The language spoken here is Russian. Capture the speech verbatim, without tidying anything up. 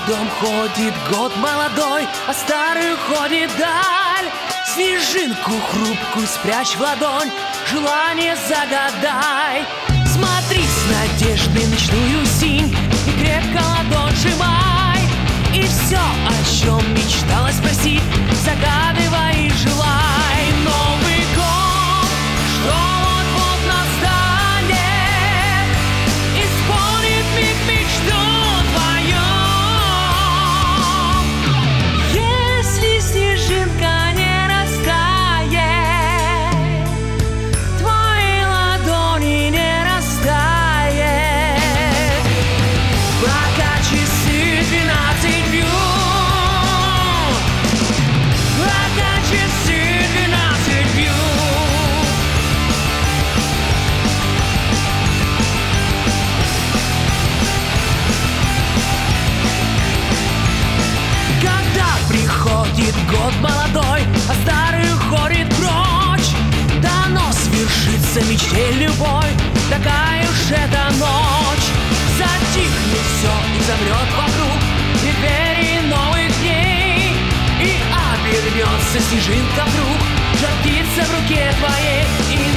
дом ходит год молодой, а старый уходит вдаль. Снежинку хрупкую спрячь в ладонь, желание загадай. Смотри с надеждой в ночную синь и крепко ладонь сжимай. И все, о чем мечтала спросить, загадывай и желай. Новый год, что вот-вот настанет, исполнит миг мечту твою. Если снежинка не растает, твои ладони не растает, пока часы двенадцать бьют, пока часы двенадцать бьют. Когда приходит год молодой, а старый уходит прочь, дано свершится мечте любой, такая уж эта ночь. Затихнет все и замрет вокруг двери новых дней, и обернется снежинка вдруг, жар птица в руке твоей. И